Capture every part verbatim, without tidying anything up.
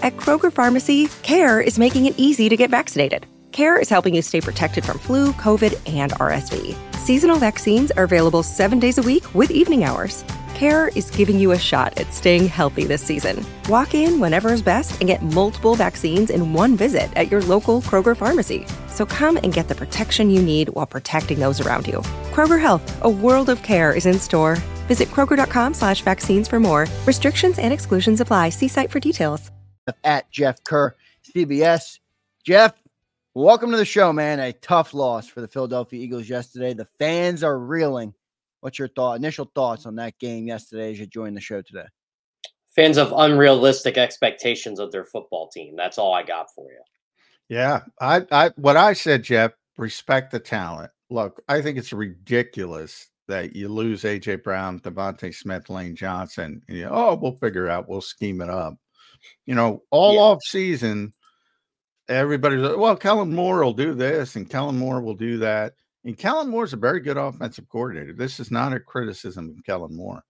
At Kroger Pharmacy, CARE is making it easy to get vaccinated. CARE is helping you stay protected from flu, COVID, and R S V. Seasonal vaccines are available seven days a week with evening hours. CARE is giving you a shot at staying healthy this season. Walk in whenever is best and get multiple vaccines in one visit at your local Kroger Pharmacy. So come and get the protection you need while protecting those around you. Kroger Health, a world of care is in store. Visit Kroger.com slash vaccines for more. Restrictions and exclusions apply. See site for details. At Jeff Kerr, C B S. Jeff, welcome to the show, man. A tough loss for the Philadelphia Eagles yesterday. The fans are reeling. What's your thought, initial thoughts on that game yesterday as you joined the show today? Fans of unrealistic expectations of their football team. That's all I got for you. Yeah, I, I, what I said, Jeff, respect the talent. Look, I think it's ridiculous that you lose A J Brown, Devontae Smith, Lane Johnson. And you, oh, we'll figure it out. We'll scheme it up. You know, all yeah. off season, everybody's like, well, Kellen Moore will do this and Kellen Moore will do that. And Kellen Moore's a very good offensive coordinator. This is not a criticism of Kellen Moore.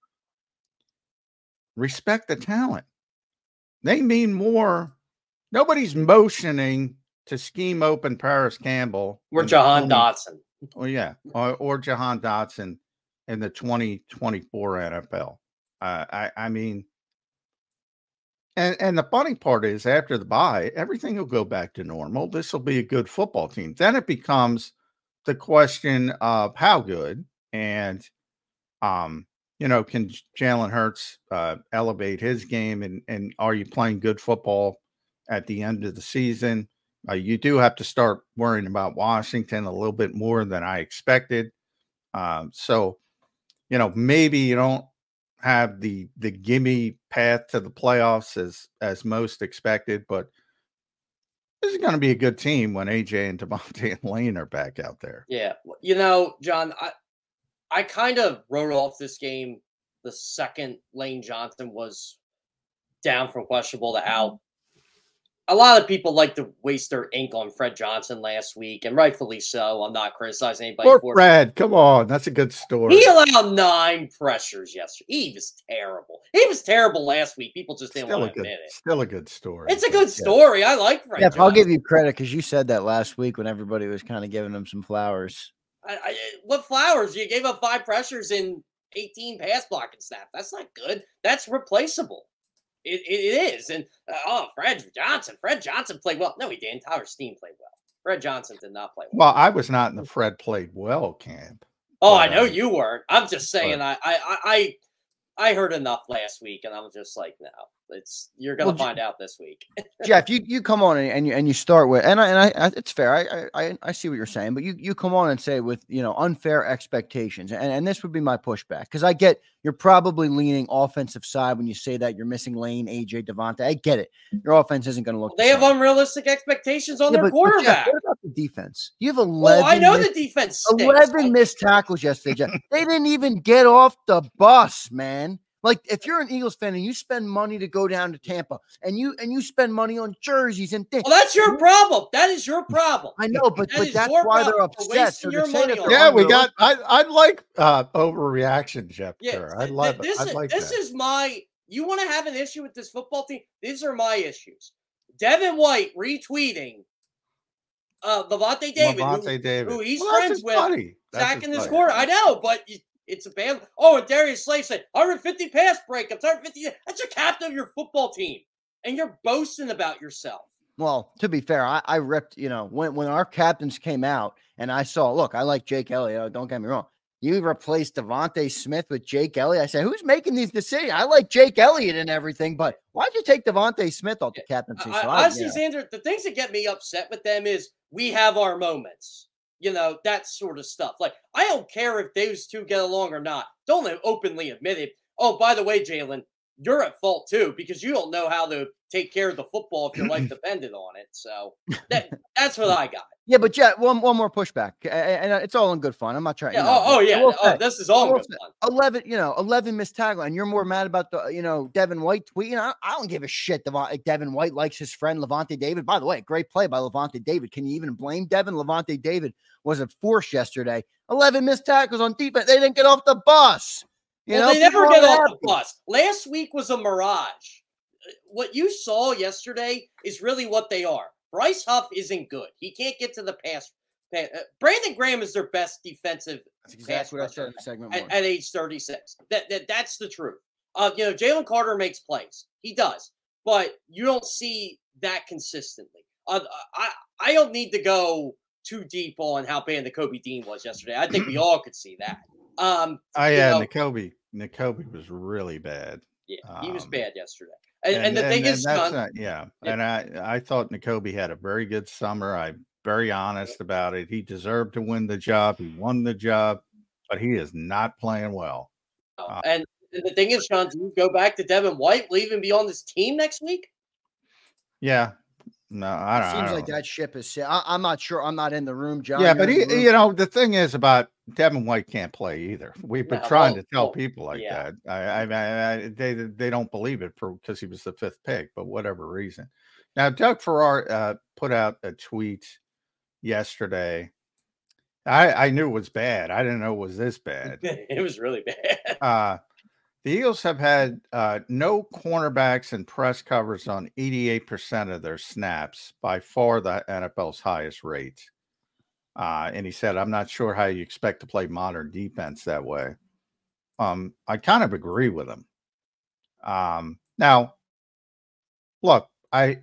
Respect the talent. They mean more. Nobody's motioning to scheme open Paris Campbell. Or Jahan Dotson. Oh, yeah. Or, or Jahan Dotson in the twenty twenty-four N F L. Uh, I, I mean, And and the funny part is after the bye, everything will go back to normal. This will be a good football team. Then it becomes the question of how good and, um, you know, can Jalen Hurts uh, elevate his game and, and are you playing good football at the end of the season? Uh, you do have to start worrying about Washington a little bit more than I expected. Um, so, you know, maybe you don't have the the gimme path to the playoffs as as most expected, but this is going to be a good team when A J and Devontae and Lane are back out there. Yeah, you know, John, I I kind of wrote off this game the second Lane Johnson was down from questionable to out. A lot of people like to waste their ink on Fred Johnson last week, and rightfully so. I'm not criticizing anybody Poor for Fred, come on, that's a good story. He allowed nine pressures yesterday. He was terrible. He was terrible last week. People just didn't still want a to good, admit it. Still a good story. It's a good story. I like Fred Yeah, Johnson. I'll give you credit because you said that last week when everybody was kind of giving him some flowers. I, I, what flowers? You gave up five pressures in eighteen pass blocking snaps. That's not good. That's replaceable. It, it, it is. And, uh, oh, Fred Johnson. Fred Johnson played well. No, he didn't. Tyler Steen played well. Fred Johnson did not play well. Well, I was not in the Fred played well camp. Oh, but, I know uh, you weren't. I'm just saying but, I, I, I, I heard enough last week, and I was just like, no, it's you're going to Well, find out this week. Jeff, you, you come on and, and you and you start with, and I, and I, I it's fair. I, I I see what you're saying, but you you come on and say with you know unfair expectations, and and this would be my pushback because I get you're probably leaning offensive side when you say that you're missing Lane, A J, Devontae. I get it. Your offense isn't going to look. They the have same. unrealistic expectations on Yeah, their but- but quarterback. Jeff, what about the defense? You have eleven. Well, I know missed, the defense stinks. eleven missed tackles yesterday, Jeff. They didn't even get off the bus, man. Like if you're an Eagles fan and you spend money to go down to Tampa and you and you spend money on jerseys and things. Well, that's your problem. That is your problem. I know, but, That but is that's your why they're problem for upset. wasting So your to say that money on they're Yeah, we under- got. I I like uh, overreaction, Jeff. Yeah, Kerr. I th- love th- this it. I is like this that. is my. You want to have an issue with this football team? These are my issues. Devin White retweeting uh, Levante David, Levante who, David. who he's Well, that's friends his with, buddy. That's Zach his in this buddy. quarter. I know, but you, it's a bad. Oh, and Darius Slay said one hundred fifty pass breakups, one hundred fifty. That's your captain of your football team, and you're boasting about yourself. Well, to be fair, I, I ripped, you know, when, when our captains came out and I saw, look, I like Jake Elliott. Don't get me wrong. You replaced Devontae Smith with Jake Elliott. I said, who's making these decisions? I like Jake Elliott and everything, but why'd you take Devontae Smith off the captaincy? I, So I, honestly, you know. Xander, the things that get me upset with them is we have our moments. You know, that sort of stuff. Like, I don't care if those two get along or not. Don't openly admit it. Oh, by the way, Jalen, you're at fault too because you don't know how to take care of the football if your life depended on it. So that that's what I got. Yeah, but yeah, one one more pushback, and it's all in good fun. I'm not trying. Yeah. You know, Oh, oh yeah. I will Oh, say- this is all I will good say, fun. eleven, you know, eleven missed tackle, and you're more mad about the, you know, Devin White tweet. You know, I, I don't give a shit. Devon, Devin White likes his friend Levante David. By the way, great play by Levante David. Can you even blame Devin? Levante David was a force yesterday. eleven missed tackles on defense. They didn't get off the bus. You well, know, they never people get are off happy. the bus. Last week was a mirage. what you saw yesterday is really what they are. Bryce Huff isn't good. He can't get to the pass. pass uh, Brandon Graham is their best defensive. That's exactly what I said in the segment at, at age thirty-six. That, that that's the truth. Uh, you know, Jalen Carter makes plays. He does, but you don't see that consistently. Uh, I I don't need to go too deep on how bad Nakobe Dean was yesterday. I think we all could see that. Um, oh yeah, Nakobe. Nakobe was really bad. Yeah, he was um, bad yesterday. And, and, and the and, thing and is, that's John, not, yeah. yeah. And I, I thought Nakobe had a very good summer. I'm very honest about it. He deserved to win the job. He won the job, but he is not playing well. Oh, Uh, and the thing is, Sean, do you go back to Devin White, leave him be on this team next week? Yeah. No, I don't. It seems I don't like know. that ship is set. I, I'm not sure. I'm not in the room, John. Yeah, You're but in he, the room. you know, the thing is about Devin White can't play either. We've been No, trying well, to tell well, people like yeah. that. I, I, I, I, they, they don't believe it for because he was the fifth pick, but whatever reason. Now, Doug Farrar uh, put out a tweet yesterday. I, I knew it was bad. I didn't know it was this bad. It was really bad. Uh, the Eagles have had uh, no cornerbacks and press covers on eighty-eight percent of their snaps, by far the N F L's highest rate. Uh, and he said, I'm not sure how you expect to play modern defense that way. Um, I kind of agree with him. Um, now, look, I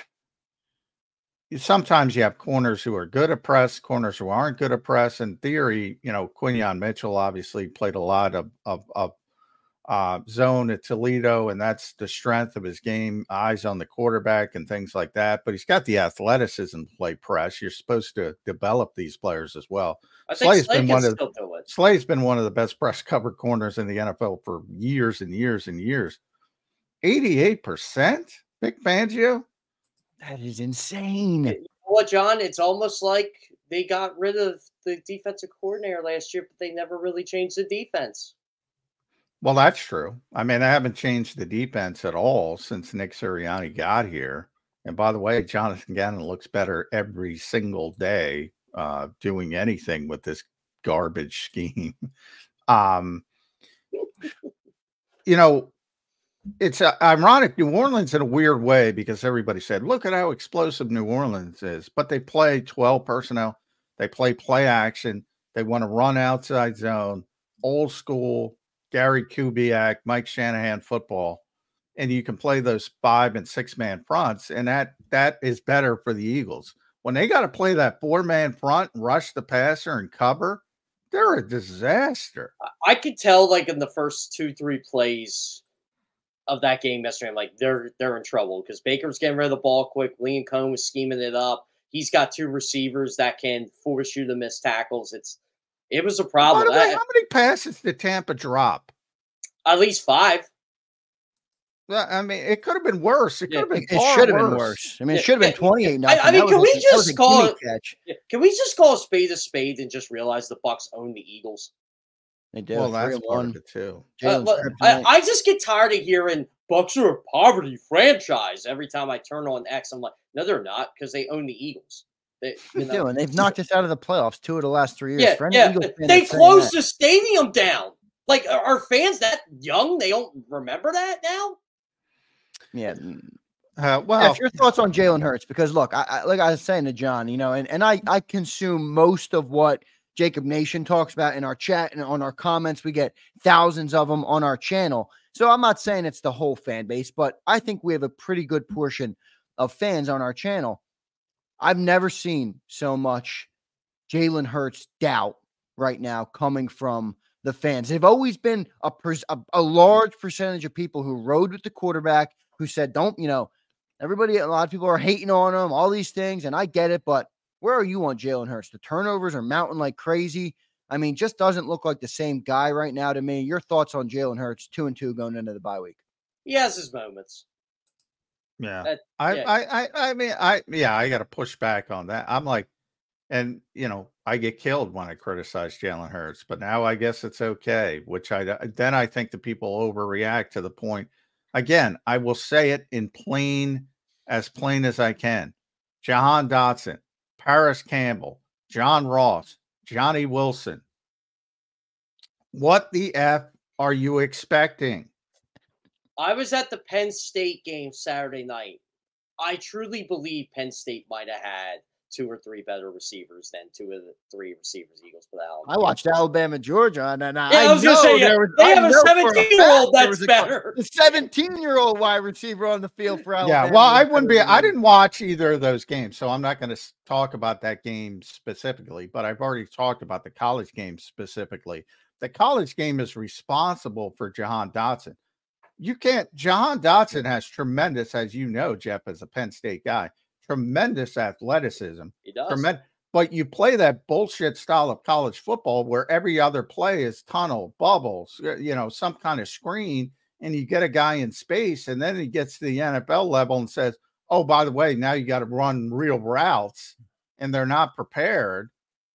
sometimes you have corners who are good at press, corners who aren't good at press. In theory, you know, Quinion Mitchell obviously played a lot of, of, of uh, zone at Toledo, and that's the strength of his game, eyes on the quarterback and things like that. But he's got the athleticism to play press. You're supposed to develop these players as well. I think Slay's Slay been can one of still do it. Slay's been one of the best press cover corners in the N F L for years and years and years. eighty-eight percent, Vic Fangio? That is insane. You know what, John? It's almost like they got rid of the defensive coordinator last year, but they never really changed the defense. Well, that's true. I mean, I haven't changed the defense at all since Nick Sirianni got here. And by the way, Jonathan Gannon looks better every single day uh, doing anything with this garbage scheme. um, you know, it's uh, ironic. New Orleans in a weird way, because everybody said, look at how explosive New Orleans is. But they play twelve personnel. They play play action. They want to run outside zone, old school, Gary Kubiak, Mike Shanahan football. And you can play those five and six man fronts. And that that is better for the Eagles. When they got to play that four man front, rush the passer and cover, they're a disaster. I could tell, like, in the first two, three plays of that game yesterday, I'm like, they're they're in trouble because Baker's getting rid of the ball quick. Liam Cohen was scheming it up. He's got two receivers that can force you to miss tackles. It's it was a problem. By the way, I, how many passes did Tampa drop? at least five. Well, I mean, it could have been worse. It could Yeah, have been. It far should have worse. been worse. I mean, Yeah, it should have been yeah. twenty-eight nothing. I mean, That can was we a- that was just a call gimme it- catch. Can we just call a spade a spade and just realize the Bucks own the Eagles? They did. Well, three that's and part one. of it too. Uh, Jalen's look, kryptonite. I, I just get tired of hearing Bucks are a poverty franchise every time I turn on X. I'm like, no, they're not, because they own the Eagles. They, you What are know. they doing? They've knocked us out of the playoffs two of the last three years. Yeah, For any yeah. Eagles fan They that's saying closed that- the stadium down. Like, are are fans that young? They don't remember that now? Yeah. Uh, well, Jeff, your thoughts on Jalen Hurts? Because look, I, I like I was saying to John, you know, and, and I I consume most of what Jacob Nation talks about in our chat and on our comments. We get thousands of them on our channel. So I'm not saying it's the whole fan base, but I think we have a pretty good portion of fans on our channel. I've never seen so much Jalen Hurts doubt right now coming from the fans. They've always been a, pers- a a large percentage of people who rode with the quarterback, who said, don't, you know, everybody, a lot of people are hating on him, all these things, and I get it, but where are you on Jalen Hurts? The turnovers are mounting like crazy. I mean, just doesn't look like the same guy right now to me. Your thoughts on Jalen Hurts, two and two going into the bye week? He has his moments. yeah. That- I, yeah. I, I, I mean, I, yeah, I got to push back on that. I'm like, and you know, I get killed when I criticize Jalen Hurts, but now I guess it's okay. Which I then I think the people overreact to the point. Again, I will say it in plain, as plain as I can. Jahan Dotson, Paris Campbell, John Ross, Johnny Wilson. What the F are you expecting? I was at the Penn State game Saturday night. I truly believe Penn State might have had two or three better receivers than two of the three receivers Eagles put out. I watched Alabama, Georgia, and, and Yeah, I, I was know gonna say, yeah, there was, they I have a know for seventeen-year-old fact there that's was a- better. The seventeen-year-old wide receiver on the field for Alabama. Yeah, well, I was wouldn't better be. than I him. didn't watch either of those games, so I'm not going to talk about that game specifically. But I've already talked about the college game specifically. The college game is responsible for Jahan Dotson. You can't. Jahan Dotson has tremendous, as you know, Jeff, as a Penn State guy, tremendous athleticism. He does. Tremendous. But you play that bullshit style of college football where every other play is tunnel, bubbles, you know, some kind of screen, and you get a guy in space, and then he gets to the N F L level and says, oh, by the way, now you got to run real routes, and they're not prepared.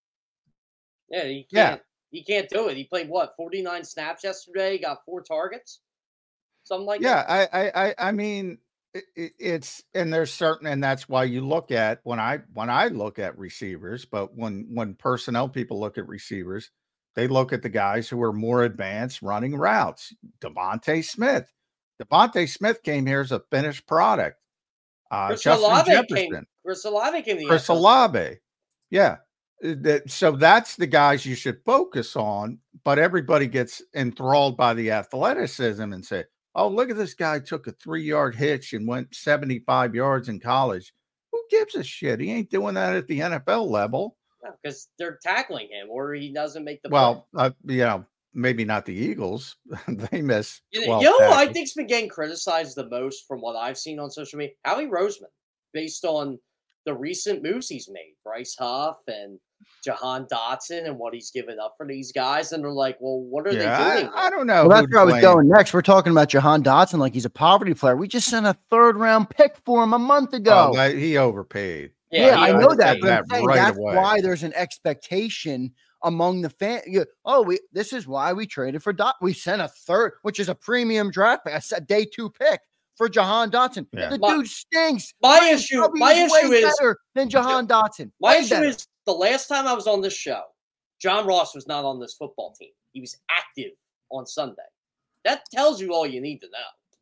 Yeah, he can't. Yeah. He can't do it. He played what forty-nine snaps yesterday. Got four targets, something like Yeah, that. I, I, I, I mean, it, it- it's and there's certain, and that's why you look at when I when I look at receivers, but when when personnel people look at receivers, they look at the guys who are more advanced running routes. Devontae Smith, Devontae Smith came here as a finished product. Uh, Chris Justin Olave Jefferson, came. Chris Olave came to the Chris N F L. Olave, yeah. Uh, that- So that's the guys you should focus on. But everybody gets enthralled by the athleticism and say, oh, look at this guy took a three-yard hitch and went seventy-five yards in college. Who gives a shit? He ain't doing that at the N F L level. Because they're tackling him, or he doesn't make the play. Well, uh, you know, maybe not the Eagles. They miss You know, twelve you know who I tackles. think's been getting criticized the most from what I've seen on social media? Howie Roseman, based on the recent moves he's made. Bryce Huff and Jahan Dotson and what he's given up for these guys. And they're like, well, what are Yeah, they doing? I, I don't know. Well, that's who where I was to blame. going next. We're talking about Jahan Dotson like he's a poverty player. We just sent a third round pick for him a month ago. Oh, that- he overpaid. yeah, he I know overpaid. that. But I'm that saying right that's away. why there's an expectation among the fan. You, oh, we this is why we traded for Dot. We sent a third, which is a premium draft pick, a s- day two pick for Jahan Dotson. Yeah. The My- dude stinks. My Ryan issue, Tubby my is way issue is, better than Jahan Dotson. my Way issue better. is the last time I was on this show, John Ross was not on this football team. He was active on Sunday. That tells you all you need to know.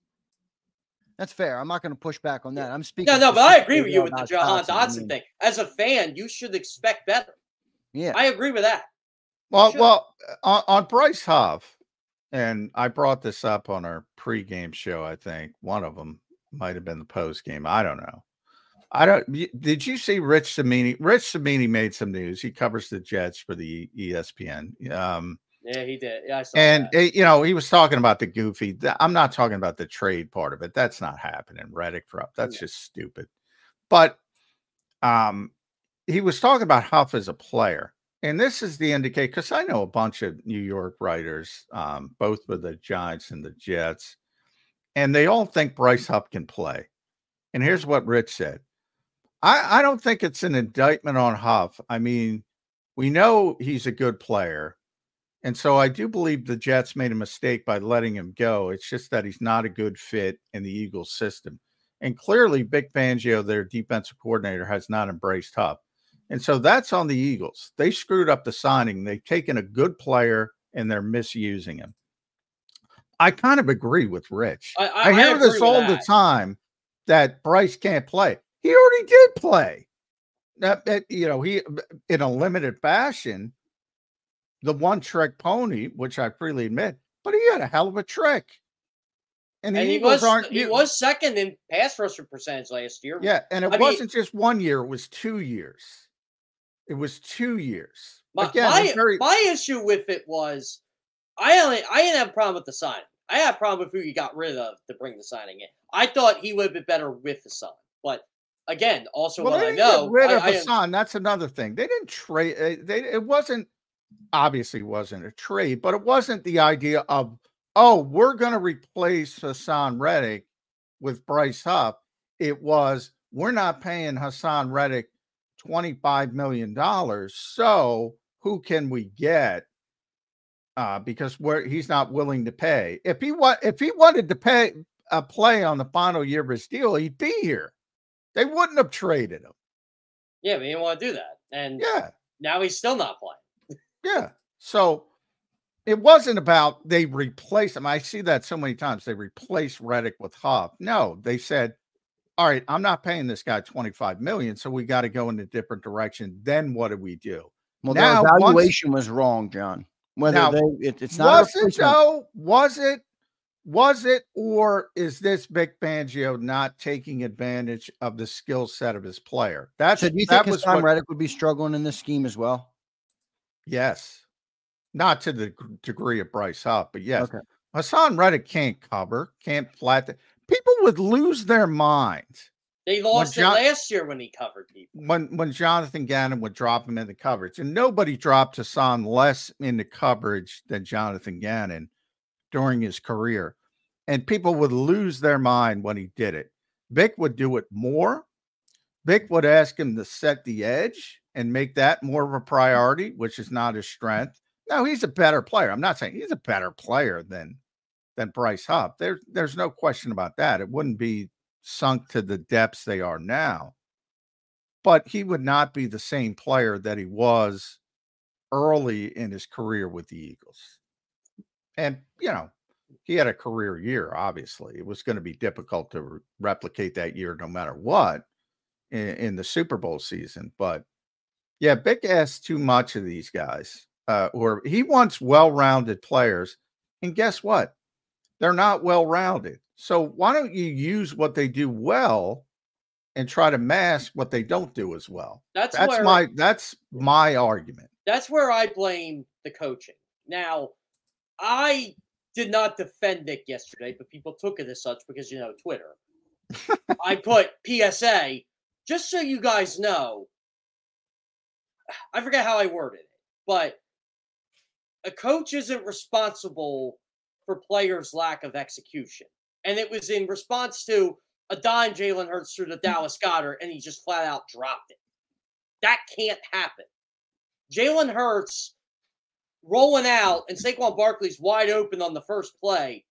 That's fair. I'm not going to push back on that. I'm speaking. No, no, but I agree with you with the specifically Jahan about Dotson I mean, thing. As a fan, you should expect better. Yeah. I agree with that. Well, Sure. well, on, on Bryce Huff, and I brought this up on our pregame show. I think one of them might have been the post game. I don't know. I don't. y- Did you see Rich Samini? Rich Samini made some news. He covers the Jets for the E S P N. Um, Yeah, he did. Yeah, I saw and that. eh, you know, he was talking about the goofy. th- I'm not talking about the trade part of it. That's not happening. Reddick for up. That's No. just stupid. But um, he was talking about Huff as a player. And this is the indicator, because I know a bunch of New York writers, um, both with the Giants and the Jets, and they all think Bryce Huff can play. And here's what Rich said. I, I don't think it's an indictment on Huff. I mean, we know he's a good player. And so I do believe the Jets made a mistake by letting him go. It's just that he's not a good fit in the Eagles system. And clearly, Vic Fangio, their defensive coordinator, has not embraced Huff. And so that's on the Eagles. They screwed up the signing. They've taken a good player and they're misusing him. I kind of agree with Rich. I, I, I hear agree this with all the that. time that Bryce can't play. He already did play. That, that, you know, he in a limited fashion, the one trick pony, which I freely admit, but he had a hell of a trick. And the And he Eagles was aren't. he you- was second in pass rusher percentage last year. yeah, and it I mean- wasn't just one year; it was two years. It was two years. My, Again, my, it's very, my issue with it was I only I didn't have a problem with the signing. I had a problem with who you got rid of to bring the signing in. I thought he would have been better with the sign. But again, also well, what they I didn't know, get rid I, of I, Hassan. That's another thing. They didn't trade. uh, They it wasn't obviously wasn't a trade, but it wasn't the idea of oh we're going to replace Hassan Reddick with Bryce Huff. It was we're not paying Hassan Reddick twenty-five million dollars. So who can we get? Uh, because we're, he's not willing to pay. If he wa- if he wanted to pay a play on the final year of his deal, he'd be here. They wouldn't have traded him. yeah, but he didn't want to do that. And Yeah, now he's still not playing. yeah. So it wasn't about they replaced him. I see that so many times. They replace Reddick with Huff. No, they said, all right, I'm not paying this guy twenty-five million dollars, so we got to go in a different direction. Then what do we do? Well, now, the evaluation once, was wrong, John. Whether now, they, it, it's not was it though? Was it? Was it, or is this Vic Fangio not taking advantage of the skill set of his player? That's so do you that think was Hassan what, Reddick would be struggling in this scheme as well? Yes, not to the degree of Bryce Huff, but yes, okay. Hassan Reddick can't cover, can't flat. The, people would lose their minds. They lost John, it last year when he covered people. When when Jonathan Gannon would drop him in the coverage, and nobody dropped Hassan less into coverage than Jonathan Gannon during his career. And people would lose their mind when he did it. Vic would do it more. Vic would ask him to set the edge and make that more of a priority, which is not his strength. No, he's a better player. I'm not saying he's a better player than, than Bryce Huff. There, there's no question about that. It wouldn't be sunk to the depths they are now. But he would not be the same player that he was early in his career with the Eagles. And, you know, he had a career year, obviously. It was going to be difficult to re- replicate that year no matter what in, in the Super Bowl season. But, yeah, Vic asks too much of these guys. Uh, or he wants well-rounded players. And guess what? They're not well-rounded. So why don't you use what they do well and try to mask what they don't do as well? That's, that's where, my that's my argument. That's where I blame the coaching. Now, I did not defend Nick yesterday, but people took it as such because, you know, Twitter. I put P S A, just so you guys know, I forget how I worded it, but a coach isn't responsible for players' lack of execution. And it was in response to a dime Jalen Hurts through the Dallas Goedert, and he just flat out dropped it. That can't happen. Jalen Hurts rolling out, and Saquon Barkley's wide open on the first play,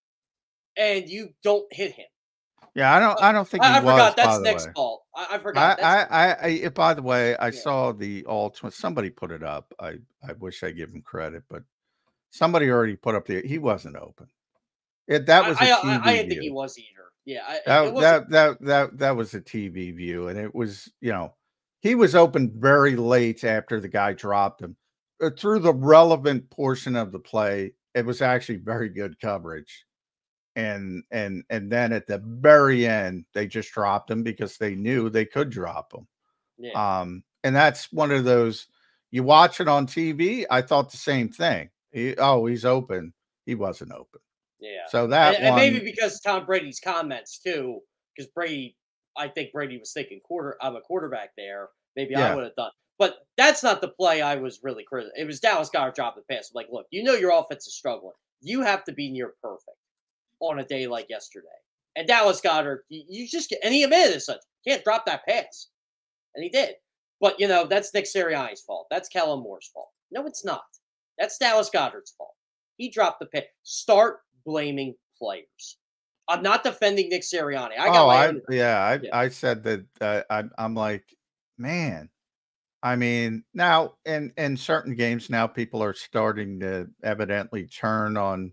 and you don't hit him. Yeah, I don't. I don't think I, he I was, forgot. That's by Nick's way. fault. I, I forgot. I, I, I, I, by the way, I Yeah. saw the all. Somebody put it up. I, I wish I give him credit, but somebody already put up the. He wasn't open. It that was. I, a I, T V I, I didn't view. think he was either. Yeah, I, That, that that that that was a T V view, and it was, you know, he was open very late after the guy dropped him. Uh, through the relevant portion of the play, it was actually very good coverage, and and and then at the very end, they just dropped him because they knew they could drop him. Yeah. Um, and that's one of those. You watch it on T V. I thought the same thing. He, oh, he's open. He wasn't open. Yeah. So that and, one, and maybe because Tom Brady's comments too, because Brady, I think Brady was thinking quarter. I'm a quarterback there. Maybe Yeah. I would have done. But that's not the play I was really critical. It was Dallas Goedert dropping the pass. I'm like, look, you know your offense is struggling. You have to be near perfect on a day like yesterday. And Dallas Goedert, you, you just get, and he admitted as such, can't drop that pass. And he did. But, you know, that's Nick Sirianni's fault. That's Kellen Moore's fault. No, it's not. That's Dallas Goedert's fault. He dropped the pass. Start blaming players. I'm not defending Nick Sirianni. I got oh, my I, own. yeah, I, Yeah. I said that. Uh, I, I'm like, man. I mean, now in in certain games now, people are starting to evidently turn on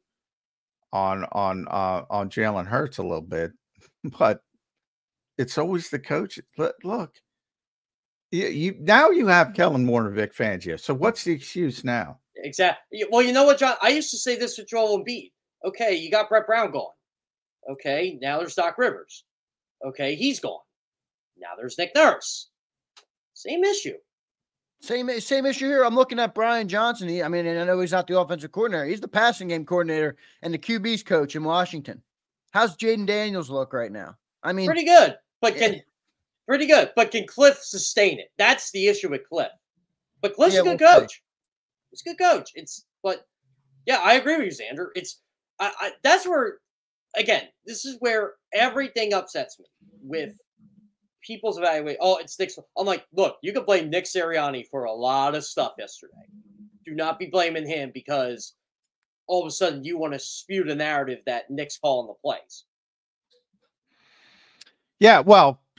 on on uh, on Jalen Hurts a little bit, but it's always the coach. Look, look you, you now you have Kellen Moore and Vic Fangio. So what's the excuse now? Exactly. Well, you know what, John? I used to say this with Joel Embiid. Okay, you got Brett Brown gone. Okay, now there's Doc Rivers. Okay, he's gone. Now there's Nick Nurse. Same issue. Same same issue here. I'm looking at Brian Johnson. He, I mean, and I know he's not the offensive coordinator. He's the passing game coordinator and the Q B's coach in Washington. How's Jaden Daniels look right now? I mean, pretty good, but can pretty good, but can Cliff sustain it? That's the issue with Cliff. But Cliff's Yeah, a good we'll coach. See. He's a good coach. It's but yeah, I agree with you, Xander. It's I, I that's where again, this is where everything upsets me with people's evaluation. Oh, it's Nick. I'm like, look, you can blame Nick Sirianni for a lot of stuff yesterday. Do not be blaming him because all of a sudden you want to spew the narrative that Nick's calling the plays. Yeah, well,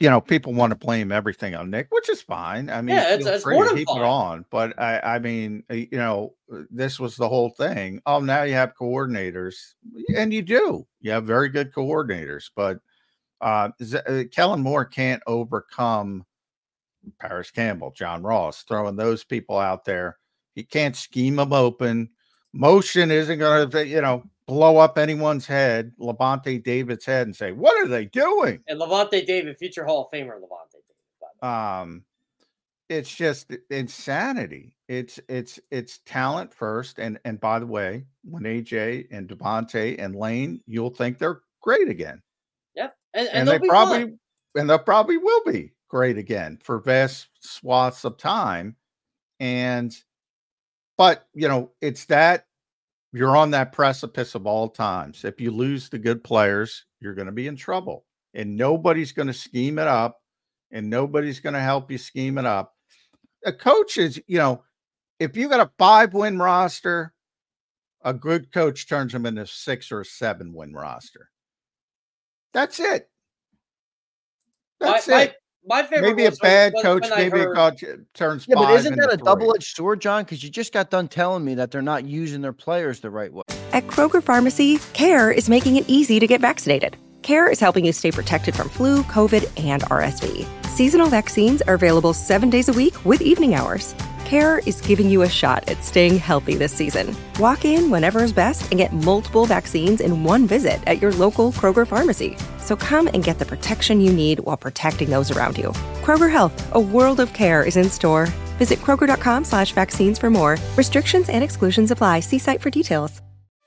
you know, people want to blame everything on Nick, which is fine. I mean, Yeah, it's, feel it's free more to than keep fine. it on. But I, I mean, uh, you know, uh, this was the whole thing. Oh, now you have coordinators, and you do. You have very good coordinators, but uh, Z- uh, Kellen Moore can't overcome Paris Campbell, John Ross, throwing those people out there. He can't scheme them open. Motion isn't going to, you know, blow up anyone's head, Levante David's head, and say, "What are they doing?" And Levante David, future Hall of Famer Levante David. By the way. Um, it's just insanity. It's it's it's talent first, and and by the way, when A J and Devontae and Lane, you'll think they're great again, Yeah, and, and, and they'll they be probably fine. and they probably will be great again for vast swaths of time. And but you know, it's that you're on that precipice of all times. If you lose the good players, you're going to be in trouble, and nobody's going to scheme it up, and nobody's going to help you scheme it up. A coach is, you know, if you got a five win roster, a good coach turns them into six or seven win roster. That's it. That's my, it. My, my favorite maybe a was bad when, coach, when maybe heard, a coach turns Yeah, five but isn't into that a three. double-edged sword, John? Because you just got done telling me that they're not using their players the right way. At Kroger Pharmacy, CARE is making it easy to get vaccinated. CARE is helping you stay protected from flu, COVID, and R S V. Seasonal vaccines are available seven days a week with evening hours. CARE is giving you a shot at staying healthy this season. Walk in whenever is best and get multiple vaccines in one visit at your local Kroger pharmacy. So come and get the protection you need while protecting those around you. Kroger Health, a world of care is in store. Visit Kroger.com slash vaccines for more. Restrictions and exclusions apply. See site for details.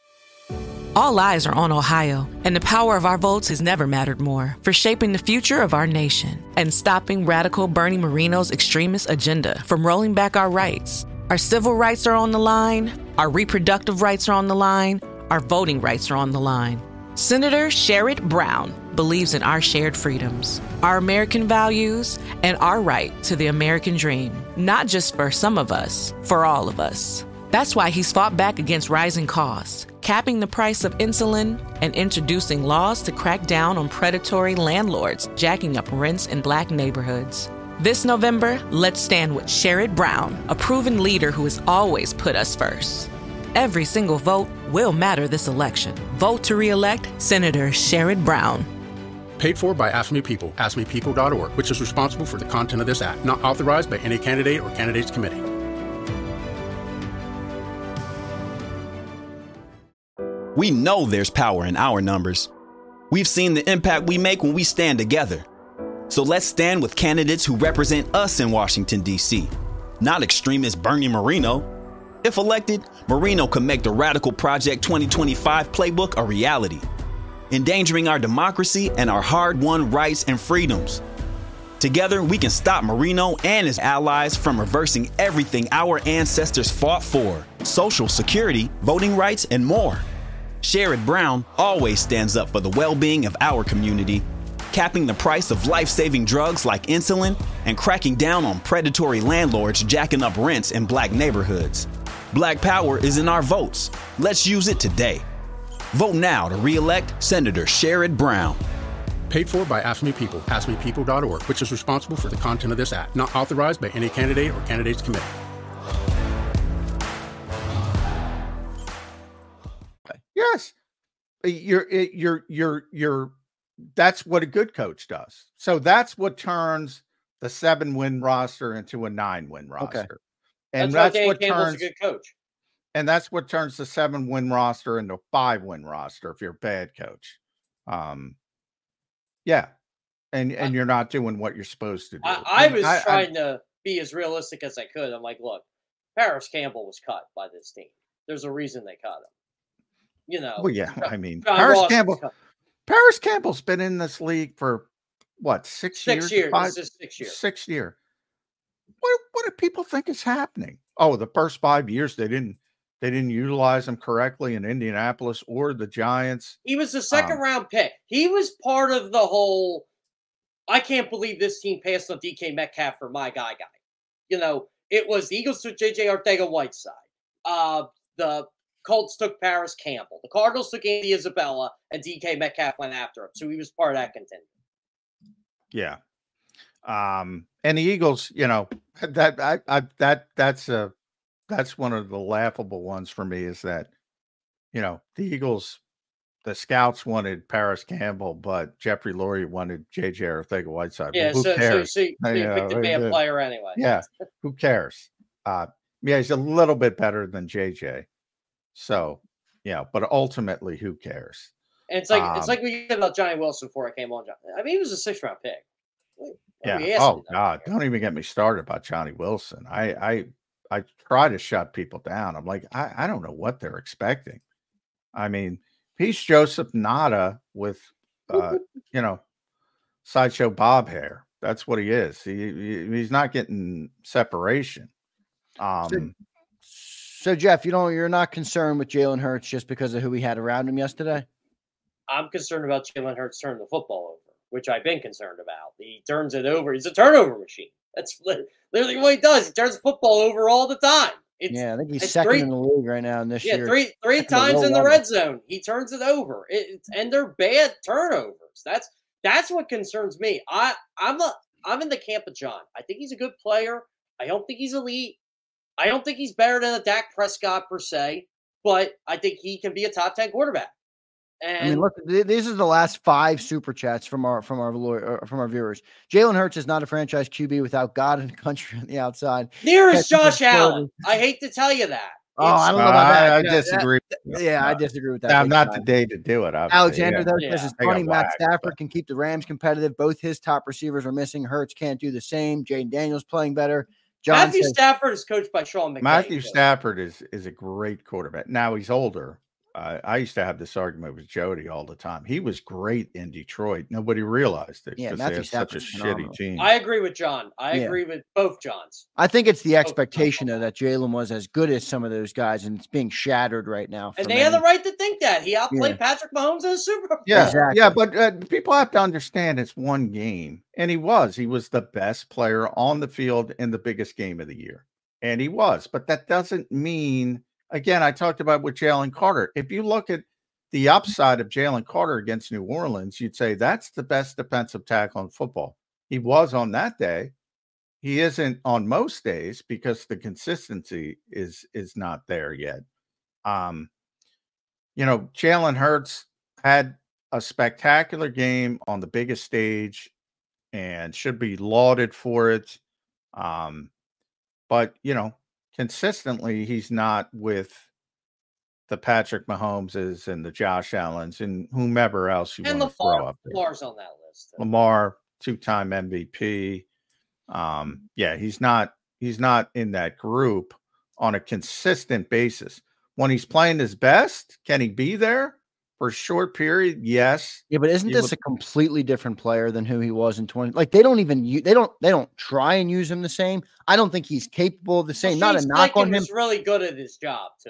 All eyes are on Ohio, and the power of our votes has never mattered more for shaping the future of our nation and stopping radical Bernie Moreno's extremist agenda from rolling back our rights. Our civil rights are on the line, our reproductive rights are on the line, our voting rights are on the line. Senator Sherrod Brown believes in our shared freedoms, our American values, and our right to the American dream, not just for some of us, for all of us. That's why he's fought back against rising costs, capping the price of insulin, and introducing laws to crack down on predatory landlords jacking up rents in Black neighborhoods. This November, let's stand with Sherrod Brown, a proven leader who has always put us first. Every single vote will matter this election. Vote to re-elect Senator Sherrod Brown. Paid for by Ask Me People, ask me people dot org, which is responsible for the content of this ad. Not authorized by any candidate or candidates committee. We know there's power in our numbers. We've seen the impact we make when we stand together. So let's stand with candidates who represent us in Washington, D C, not extremist Bernie Moreno. If elected, Moreno could make the Radical Project twenty twenty-five playbook a reality, endangering our democracy and our hard-won rights and freedoms. Together, we can stop Moreno and his allies from reversing everything our ancestors fought for: Social Security, voting rights, and more. Sherrod Brown always stands up for the well-being of our community, capping the price of life-saving drugs like insulin and cracking down on predatory landlords jacking up rents in Black neighborhoods. Black power is in our votes. Let's use it today. Vote now to re-elect Senator Sherrod Brown. Paid for by Ask Me People, ask me people dot org, which is responsible for the content of this ad. Not authorized by any candidate or candidates committee. Yes, you're you're you're you're. That's what a good coach does. So that's what turns the seven-win roster into a nine-win roster, Okay. and that's, that's, why what Dan Campbell's turns a good coach. and that's what turns the seven-win roster into a five-win roster if you're a bad coach. Um, yeah, and and I, you're not doing what you're supposed to do. I, I was I, trying I, to be as realistic as I could. I'm like, look, Paris Campbell was cut by this team. There's a reason they cut him. You know. Well, yeah, I mean, John Paris Ross Campbell. Paris Campbell's been in this league for what six, six years? years. Five, this is six years. Six year. What what do people think is happening? Oh, the first five years they didn't they didn't utilize him correctly in Indianapolis or the Giants. He was the second Um, round pick. He was part of the whole. I can't believe this team passed on D K Metcalf for my guy guy. You know, it was the Eagles took J J Arcega-Whiteside. Uh, the Colts took Paris Campbell. The Cardinals took Andy Isabella, and D K Metcalf went after him. So he was part of that contingent. Yeah. Um, and the Eagles, you know, that I, I that that's a that's one of the laughable ones for me is that, you know, the Eagles, the scouts wanted Paris Campbell, but Jeffrey Lurie wanted J J Arcega-Whiteside. Well, Yeah, who so so cares? so, you- so You you picked a know, bad uh, player anyway. yeah, who cares? Uh, yeah, he's a little bit better than J J. So, yeah, but ultimately, who cares? And it's like it's Um, like we said about Johnny Wilson before I came on. John. I mean, he was a six round pick. What are we yeah. asking Oh them God, here? don't even get me started about Johnny Wilson. I I I try to shut people down. I'm like, I, I don't know what they're expecting. I mean, he's Joseph Nada with uh, you know, sideshow Bob hair. That's what he is. He, he he's not getting separation. So, Um, so Jeff, you don't you're not concerned with Jalen Hurts just because of who he had around him yesterday? I'm concerned about Jalen Hurts turning the football over, which I've been concerned about. He turns it over. He's a turnover machine. That's li- literally what he does. He turns the football over all the time. It's Yeah, I think he's it's second three, in the league right now in this yeah, year. three three Second to times Will in the Levis. red zone. He turns it over. It, it's and they're bad turnovers. That's that's what concerns me. I I'm a I'm in the camp of John. I think he's a good player. I don't think he's elite. I don't think he's better than a Dak Prescott per se, but I think he can be a top ten quarterback. And I mean, look, th- these are the last five super chats from our from our lawyer, uh, from our viewers. Jalen Hurts is not a franchise Q B without God and country on the outside. near is Catching Josh the Allen. quarter- I hate to tell you that. Oh, It's- I don't know about that. I, I Yeah, that- disagree. Yeah, I disagree with that. I'm big not time. the day to do it. obviously, Alexander, yeah. though, Yeah. says it's They got funny. Matt whacked, Stafford but- can keep the Rams competitive. Both his top receivers are missing. Hurts can't do the same. Jaden Daniels playing better. John Matthew says, Stafford is coached by Sean McVay. Matthew too. Stafford is is a great quarterback. Now he's older. Uh, I used to have this argument with Jody all the time. He was great in Detroit. Nobody realized it Yeah, because they Matthew had such a Stafford's shitty phenomenal. team. I agree with John. I Yeah. agree with both Johns. I think it's the Oh, expectation, oh, though, that Jalen was as good as some of those guys, and it's being shattered right now. And for they had the many. right to think that. He outplayed Yeah. Patrick Mahomes in the Super Bowl. Yeah, Exactly. yeah, but uh, people have to understand it's one game, and he was. He was the best player on the field in the biggest game of the year, and he was. But that doesn't mean. Again, I talked about with Jalen Carter. If you look at the upside of Jalen Carter against New Orleans, you'd say that's the best defensive tackle in football. He was on that day. He isn't on most days because the consistency is is not there yet. Um, you know, Jalen Hurts had a spectacular game on the biggest stage and should be lauded for it. Um, but you know, consistently he's not with the Patrick Mahomeses and the Josh Allens and whomever else you And want to throw Lamar, up there. Lamar's on that list. too. Lamar, two-time M V P. Um, yeah, he's not he's not in that group on a consistent basis. When he's playing his best, can he be there for a short period? Yes. Yeah, but isn't He this would- a completely different player than who he was in twenty? Like they don't even u- they don't they don't try and use him the same. I don't think he's capable of the same. Well, Not a Shane knock on Steichen him. was really good at his job too.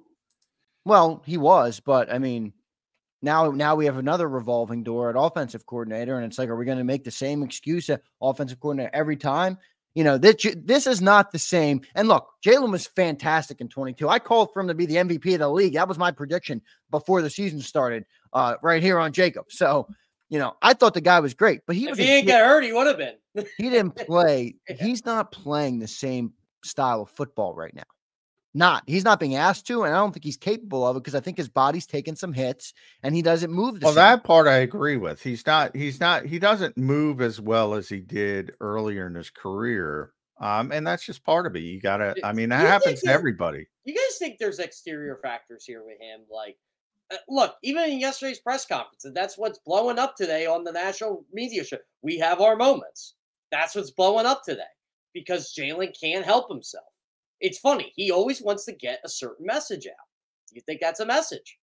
Well, he was, but I mean, now now we have another revolving door at offensive coordinator, and it's like, are we going to make the same excuse at offensive coordinator every time? You know, this this is not the same. And look, Jalen was fantastic in twenty-two. I called for him to be the M V P of the league. That was my prediction before the season started, uh, right here on Jacob. So, you know, I thought the guy was great, but he If was he a didn't kid- get hurt, he would have been. he didn't play. Yeah. He's not playing the same style of football right now. Not. He's not being asked to, and I don't think he's capable of it because I think his body's taking some hits and he doesn't move the Well, same. that part I agree with. He's not, he's not, he doesn't move as well as he did earlier in his career. Um, and that's just part of it. You gotta, I mean, that You happens think to that- everybody. You guys think there's exterior factors here with him? Like, uh, look, even in yesterday's press conference, and that's what's blowing up today on the national media show. We have our moments. That's what's blowing up today because Jalen can't help himself. It's funny. He always wants to get a certain message out. Do you think that's a message?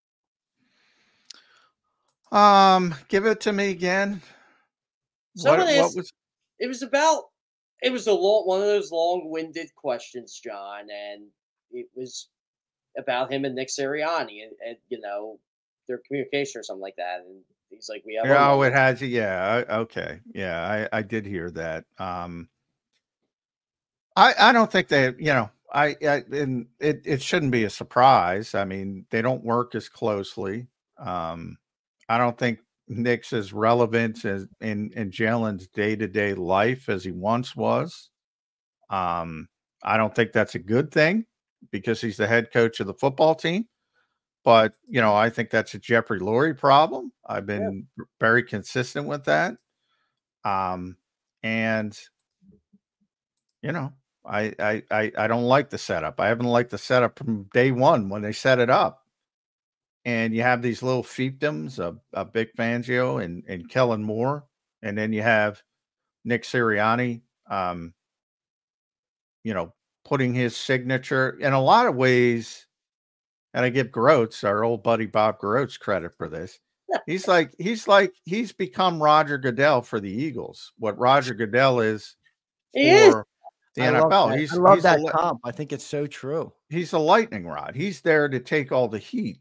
Um, give it to me again. Someone what, what asked- was, It was about. It was a long, one of those long-winded questions, John, and it was about him and Nick Sirianni and, and you know their communication or something like that. And he's like, "We have." our oh, it moments." has, yeah. I- Okay. Yeah. I, I did hear that. Um, I, I don't think they, you know, I, I and it, it shouldn't be a surprise. I mean, they don't work as closely. Um, I don't think Nick's as relevant as in, in Jalen's day-to-day life as he once was. Um, I don't think that's a good thing because he's the head coach of the football team. But, you know, I think that's a Jeffrey Lurie problem. I've been yeah. very consistent with that. Um, and, you know, I, I, I, I don't like the setup. I haven't liked the setup from day one when they set it up. And you have these little fiefdoms of, of Vic Fangio and, and Kellen Moore. And then you have Nick Sirianni, um, you know, putting his signature in a lot of ways. And I give Groats, our old buddy Bob Groats, credit for this. He's like, he's like, he's become Roger Goodell for the Eagles. What Roger Goodell is he for is. the I N F L. Love he's I love he's that a, comp. I think it's so true. He's a lightning rod. He's there to take all the heat.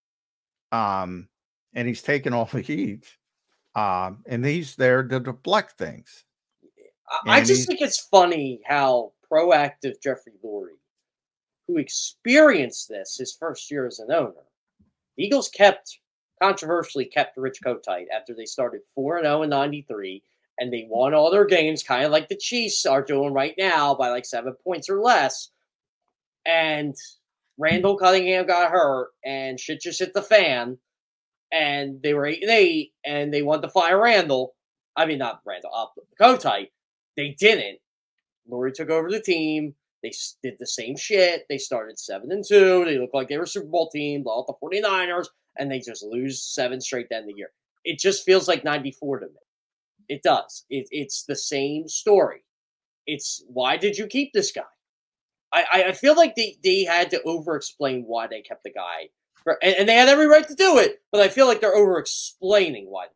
Um, and he's taking all the heat. Um, and he's there to deflect things. I and just think it's funny how proactive Jeffrey Lurie, who experienced this his first year as an owner. The Eagles kept, controversially kept Rich Kotite after they started four and oh in ninety-three, and they won all their games, kind of like the Chiefs are doing right now by like seven points or less. And Randall Cunningham got hurt, and shit just hit the fan, and they were eight and eight, and they wanted to fire Randall. I mean, not Randall, uh, Kotite. They didn't. Lurie took over the team. They did the same shit. They started seven and two. They looked like they were a Super Bowl team, lost the 49ers, and they just lose seven straight to end the year. It just feels like ninety-four to me. It does. It, it's the same story. It's why did you keep this guy? I, I feel like they, they had to over-explain why they kept the guy. For, and, and they had every right to do it, but I feel like they're over-explaining why.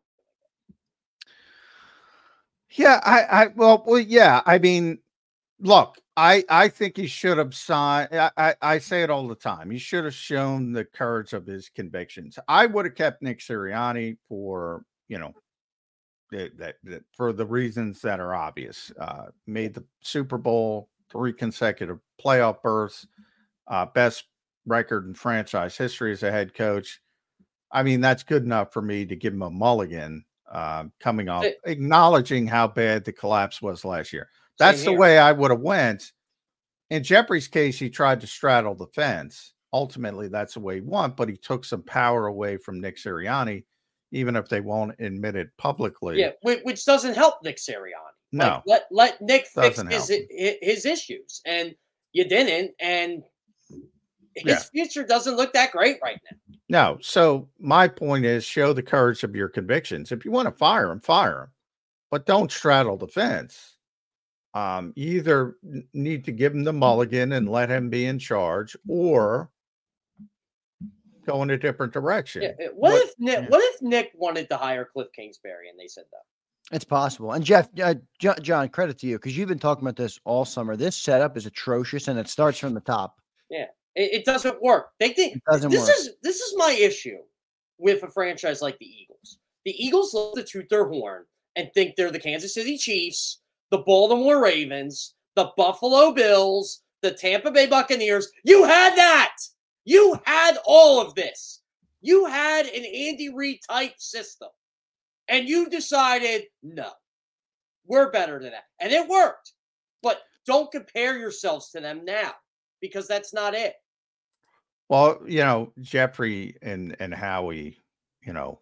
Yeah, I, I well, well, yeah. I mean, look, I, I think he should have signed. I, I, I say it all the time. He should have shown the courage of his convictions. I would have kept Nick Sirianni for, you know, that, that, that for the reasons that are obvious. Uh, made the Super Bowl, three consecutive playoff berths, uh, best record in franchise history as a head coach. I mean, that's good enough for me to give him a mulligan. Uh, coming off, acknowledging how bad the collapse was last year. That's the way I would have went. In Jeffrey's case, he tried to straddle the fence. Ultimately, that's the way he won, but he took some power away from Nick Sirianni, even if they won't admit it publicly. Yeah, which doesn't help Nick Sirianni. No. Like, let, let Nick fix his, his, his issues, and you didn't, and his yeah. future doesn't look that great right now. No. So my point is show the courage of your convictions. If you want to fire him, fire him, but don't straddle the fence. Um, you either need to give him the mulligan and let him be in charge, or go in a different direction. Yeah. What, what if Nick, yeah. what if Nick wanted to hire Cliff Kingsbury and they said that? It's possible. And Jeff, uh, John, credit to you because you've been talking about this all summer. This setup is atrocious, and it starts from the top. Yeah. It, it doesn't work. They think it doesn't this work. is this is my issue with a franchise like the Eagles. The Eagles love to toot their horn and think they're the Kansas City Chiefs, the Baltimore Ravens, the Buffalo Bills, the Tampa Bay Buccaneers. You had that. You had all of this. You had an Andy Reid type system, and you decided no, we're better than that, and it worked. But don't compare yourselves to them now, because that's not it. Well, you know, Jeffrey and, and Howie, you know,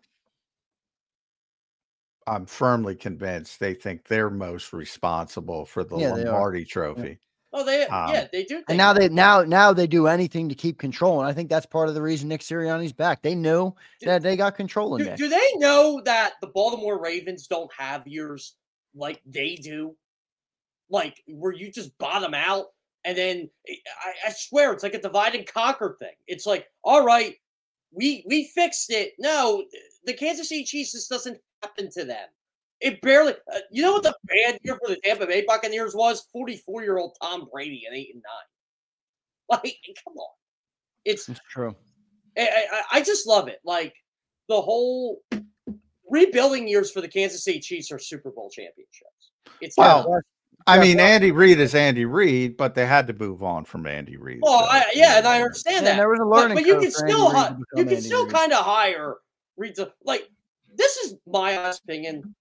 I'm firmly convinced they think they're most responsible for the yeah, Lombardi Trophy. Yeah. Oh, they um, yeah, they do. And now they now now they do anything to keep control, and I think that's part of the reason Nick Sirianni's back. They know do, that they got control in do, there. Do they know that the Baltimore Ravens don't have years like they do? Like where you just bottom out. And then I, I swear it's like a divide and conquer thing. It's like, all right, we we fixed it. No, the Kansas City Chiefs, this doesn't happen to them. It barely. Uh, you know what the bad year for the Tampa Bay Buccaneers was? forty-four-year-old Tom Brady at eight and nine. Like, come on, it's, it's true. I, I, I just love it. Like the whole rebuilding years for the Kansas City Chiefs are Super Bowl championships. It's well. not, I mean, Andy Reid is Andy Reid, but they had to move on from Andy Reid. Well, so. I, yeah, and I understand yeah, that. there was a learning but, but you curve can for still, Andy Reid to you can Andy still Reid. kind of hire Reid. To, like this is my honest opinion.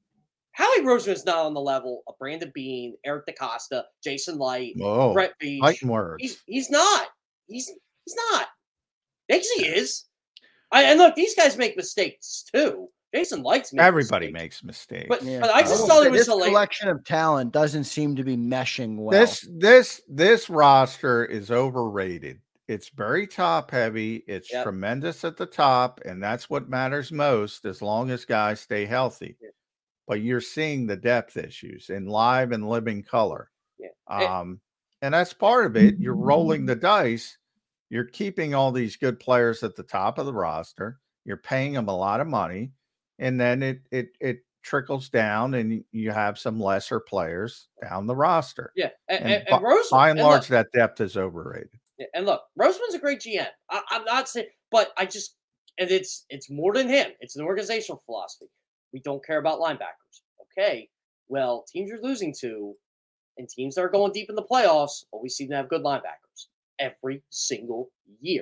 Howie Roseman is not on the level of Brandon Beane, Eric DaCosta, Jason Light, Whoa, Brett Beach. fighting words. He's, he's not. He's he's not. Thinks he is. I, and look, these guys make mistakes too. Jason Light's makes Everybody mistakes. makes mistakes. But, Yeah. but I I just will thought say it was this hilarious. collection of talent doesn't seem to be meshing well. This this this roster is overrated. It's very top heavy. It's Yep. tremendous at the top, and that's what matters most as long as guys stay healthy. Yeah. But you're seeing the depth issues in live and living color. Yeah. Um, and that's part of it. You're rolling the dice. You're keeping all these good players at the top of the roster. You're paying them a lot of money, and then it it it trickles down, and you have some lesser players down the roster. Yeah, and, And and, by, and Roseman, by and and large, look, that depth is overrated. Yeah, and look, Roseman's a great G M. I, I'm not saying, but I just, and it's it's more than him. It's an organizational philosophy. We don't care about linebackers. Okay, well, teams you're losing to, and teams that are going deep in the playoffs, always seem to have good linebackers every single year.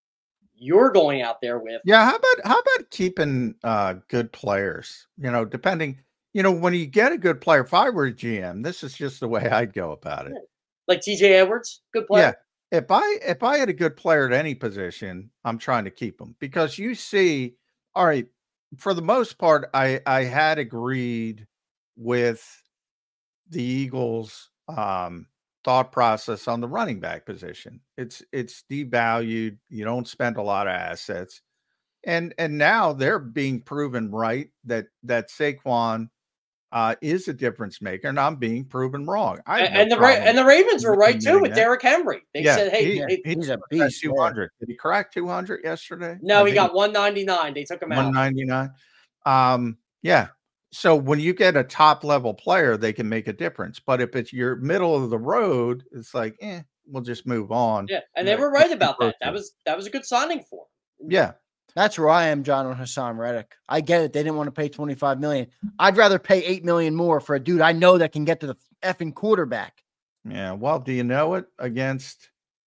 You're going out there with Yeah, how about how about keeping uh, good players? You know, depending. You know, when you get a good player, if I were a G M, this is just the way I'd go about it. like T J Edwards, good player. Yeah. If I if I had a good player at any position, I'm trying to keep them because you see, all right, for the most part, I I had agreed with the Eagles' um, thought process on the running back position. It's it's devalued. You don't spend a lot of assets, and and now they're being proven right that that Saquon Uh, is a difference maker, and I'm being proven wrong. I And, and the Ra- and the Ravens were right too with that. Derrick Henry. They Yeah, said, "Hey, he- hey- He's a At beast. two hundred. Did he crack two hundred yesterday? no, I he think got one ninety-nine. They took him out." one ninety-nine. Um, yeah. So when you get a top level player, they can make a difference. But if it's your middle of the road, it's like, eh, we'll just move on. Yeah, and they Yeah, were right keep about that. That working. was that was a good signing for him. Yeah. That's where I am, John, on Hassan Reddick. I get it. They didn't want to pay twenty-five million dollars. I'd rather pay eight million dollars more for a dude I know that can get to the effing quarterback. Yeah. Well, do you know it against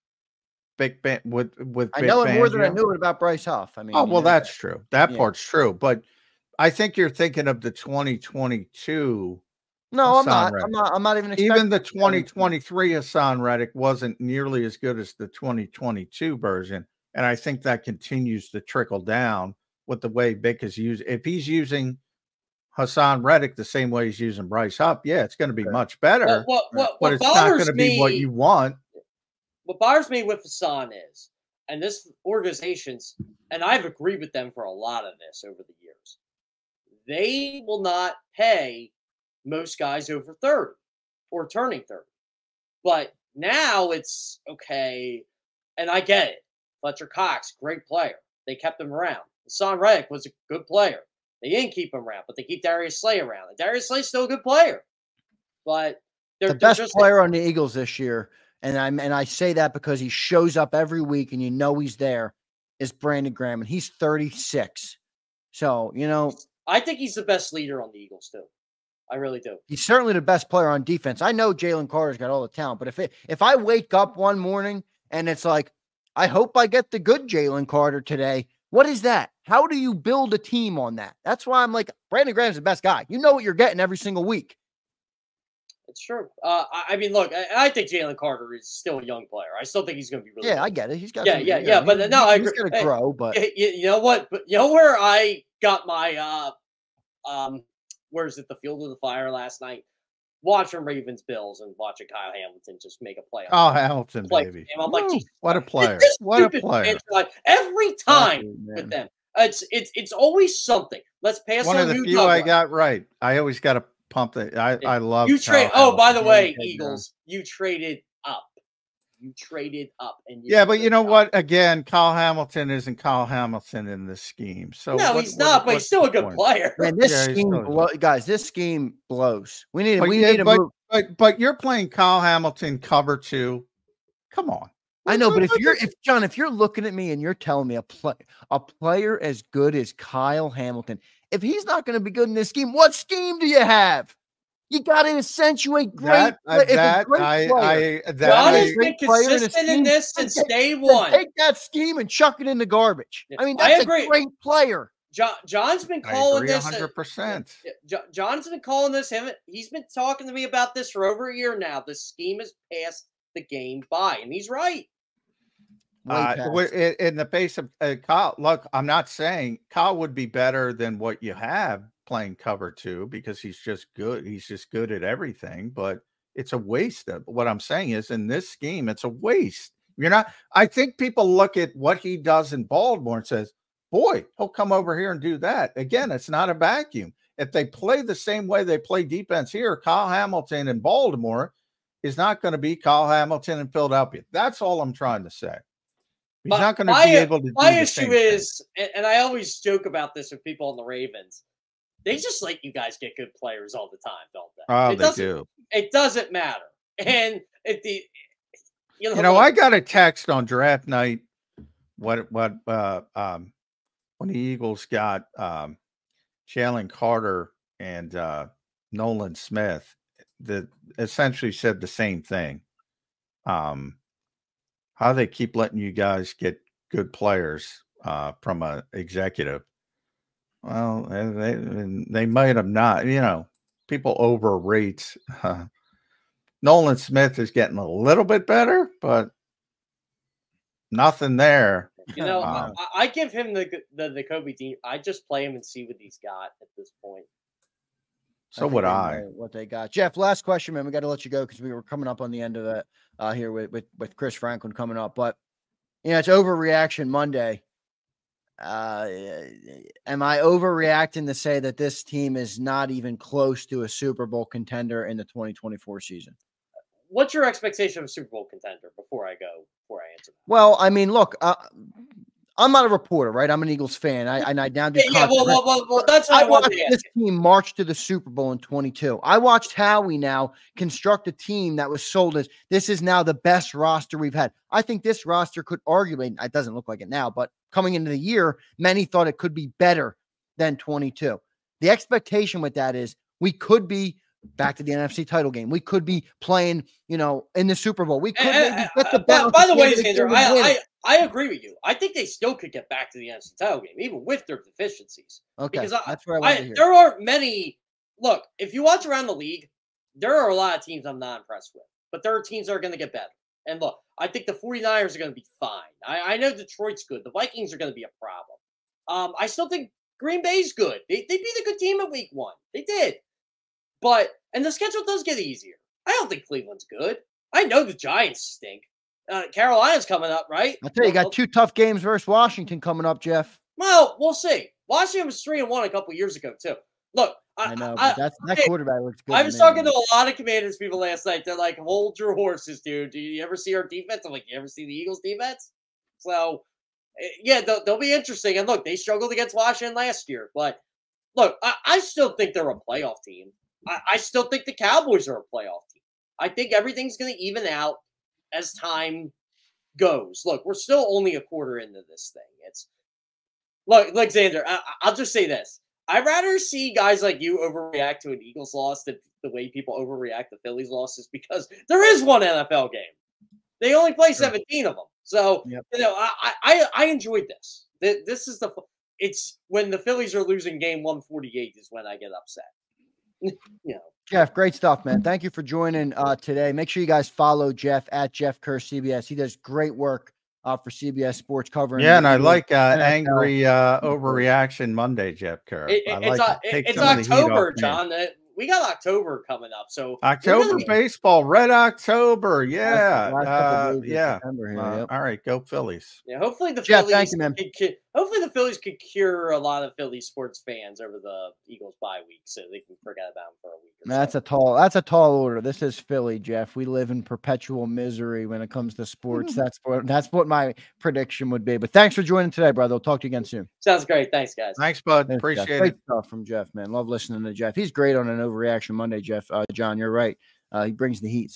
Big Ben with with I Big know it more than I Fangio? knew it about Bryce Huff. I mean, Oh, you well, know, that's true. That Yeah. part's true. But I think you're thinking of the twenty twenty-two. no, I'm Hassan not. Reddick. I'm not. I'm not even expecting Even the twenty twenty-three Hassan Reddick wasn't nearly as good as the twenty twenty-two version. And I think that continues to trickle down with the way Vic is using. If he's using Hassan Reddick the same way he's using Bryce Huff, yeah, it's going to be much better. What what what, but what it's not going bothers to be what me? you want. What bothers me with Hassan is, and this organization's, and I've agreed with them for a lot of this over the years. They will not pay most guys over thirty or turning thirty. But now it's okay, and I get it. Fletcher Cox, great player. They kept him around. Hassan Reddick was a good player. They didn't keep him around, but they keep Darius Slay around. And Darius Slay's still a good player. But they're the they're best just, player on the Eagles this year, and I'm and I say that because he shows up every week and you know he's there, is Brandon Graham, and he's thirty-six. So, you know, I think he's the best leader on the Eagles, too. I really do. he's certainly the best player on defense. I know Jalen Carter's got all the talent, but if it, if I wake up one morning and it's like, I hope I get the good Jalen Carter today, what is that? How do you build a team on that? That's why I'm like, Brandon Graham's the best guy. You know what you're getting every single week. It's true. Uh, I, I mean, look, I, I think Jalen Carter is still a young player. I still think he's going to be really Yeah, good. I get it. He's got Yeah, some- yeah, yeah, but he- no, I he's agree. going to Hey, grow, but You, you know what? But you know where I got my uh um where's it the Field of the Fire last night? Watching Ravens Bills and watching Kyle Hamilton just make a play. Oh, Hamilton, Play baby. game. I'm like, Woo, Jesus what a Christ. player. This What a stupid player. franchise, every time Absolutely, man. with them. It's it's it's always something. Let's pass One on of the new few I Douglas. got right. I always got to pump it. I, I love You trade. Oh, by the Hamilton. way, Yeah, Eagles, you traded up. You traded up, and you Yeah, but did you know not. what? Again, Kyle Hamilton isn't Kyle Hamilton in this scheme. So No, what- he's what- not. But he's what's still the a good point? player. man, this Yeah, he's scheme, still- blow, guys, this scheme blows. We need, But we yeah, need to but- move. But but you're playing Kyle Hamilton cover two. Come on. I know, but if you're, if John, if you're looking at me and you're telling me a play, a player as good as Kyle Hamilton, if he's not going to be good in this scheme, what scheme do you have? You got to accentuate great. that, play- uh, if a that great I player, I that John I, has been great player in a consistent in scheme, this then since take- day then one. Take that scheme and chuck it in the garbage. I mean, I that's a agree. great player. John, John's been calling I agree this one hundred percent. Uh, John's been calling this. Him, he's been talking to me about this for over a year now. The scheme has passed the game by, and he's right. Uh, in, in the base of uh, Kyle, look, I'm not saying Kyle would be better than what you have playing cover two because he's just good. He's just good at everything, but it's a waste of what I'm saying is in this scheme, it's a waste. You're not, I think people look at what he does in Baltimore and says, boy, he'll come over here and do that. Again, it's not a vacuum. If they play the same way they play defense here, Kyle Hamilton in Baltimore is not going to be Kyle Hamilton in Philadelphia. That's all I'm trying to say. He's my, not going to my, be able to do My the issue same is, thing. and I always joke about this with people on the Ravens, they just let you guys get good players all the time, don't they? Oh, it they do. It doesn't matter. And at the you know, you know like, I got a text on draft night. What what uh, um, when the Eagles got um, Jalen Carter and uh, Nolan Smith, that essentially said the same thing. Um, how they keep letting you guys get good players uh, from an executive. Well, they they might have not. You know, people overrate. Uh, Nolan Smith is getting a little bit better, but nothing there. You know, um, I, I give him the the the Kobe Dean. I just play him and see what he's got at this point. So would I. What they got, Jeff. Last question, man. We got to let you go because we were coming up on the end of that uh, here with, with with Chris Franklin coming up. But you know, it's overreaction Monday. Uh, am I overreacting to say that this team is not even close to a Super Bowl contender in the twenty twenty-four season? What's your expectation of a Super Bowl contender before I go, before I answer that? Well, I mean, look, uh, I'm not a reporter, right? I'm an Eagles fan. I, and I now do yeah, yeah well, well, well, well, that's what I, I watched to this team march to the Super Bowl in twenty-two. I watched Howie now construct a team that was sold as this is now the best roster we've had. I think this roster could arguably, it doesn't look like it now, but coming into the year, many thought it could be better than twenty-two. The expectation with that is we could be back to the N F C title game. We could be playing, you know, in the Super Bowl. We could and, maybe get the uh, balance. By the way, Xander, I, I, I agree with you. I think they still could get back to the N F C title game, even with their deficiencies. Okay, because I, that's where I want I, to hear. There aren't many. Look, if you watch around the league, there are a lot of teams I'm not impressed with, but there are teams that are going to get better. And look, I think the 49ers are going to be fine. I, I know Detroit's good. The Vikings are going to be a problem. Um, I still think Green Bay's good. They, they beat a good team at week one. They did. But, and the schedule does get easier. I don't think Cleveland's good. I know the Giants stink. Uh, Carolina's coming up, right? I'll tell you, you got two tough games versus Washington coming up, Jeff. Well, we'll see. Washington was three and one a couple years ago, too. Look, I, I know, I, but that's, that I, quarterback looks good. I was talking to a lot of Commanders people last night. They're like, hold your horses, dude. Do you ever see our defense? I'm like, you ever see the Eagles defense? So, yeah, they'll, they'll be interesting. And look, they struggled against Washington last year. But look, I, I still think they're a playoff team. I, I still think the Cowboys are a playoff team. I think everything's going to even out as time goes. Look, we're still only a quarter into this thing. It's look, Alexander, I, I'll just say this. I'd rather see guys like you overreact to an Eagles loss than the way people overreact to Phillies losses because there is one N F L game. They only play seventeen of them. So, yep. you know, I, I, I enjoyed this. This is the – it's when the Phillies are losing game one forty-eight is when I get upset. you know. Jeff, great stuff, man. Thank you for joining uh, today. Make sure you guys follow Jeff at Jeff Kerr C B S. He does great work uh, for C B S Sports covering. Yeah, and I like uh, angry uh, overreaction Monday, Jeff Kerr. It, I it's like a, it's October, John. Me. We got October coming up, so October really... baseball, Red October, yeah, uh, yeah. Here, uh, yep. All right, go Phillies. Yeah, hopefully the Jeff, Phillies. thank you, man. Could, hopefully the Phillies could cure a lot of Philly sports fans over the Eagles bye week, so they can forget about them for a week. Or that's so. a tall. That's a tall order. This is Philly, Jeff. We live in perpetual misery when it comes to sports. that's what that's what my prediction would be. But thanks for joining today, brother. We'll talk to you again soon. Sounds great. Thanks, guys. Thanks, bud. Thanks, Appreciate Jeff. it. Great stuff from Jeff, man. Love listening to Jeff. He's great on an overreaction Monday, Jeff. Uh, John, you're right. Uh, he brings the heat. So-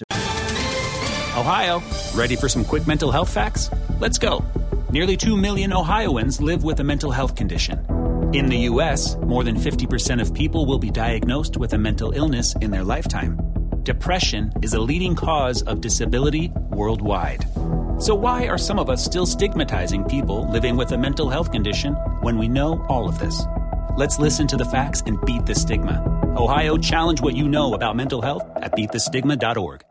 Ohio, ready for some quick mental health facts? Let's go. Nearly two million Ohioans live with a mental health condition. In the U S, more than fifty percent of people will be diagnosed with a mental illness in their lifetime. Depression is a leading cause of disability worldwide. So why are some of us still stigmatizing people living with a mental health condition when we know all of this? Let's listen to the facts and beat the stigma. Ohio, challenge what you know about mental health at beat the stigma dot org.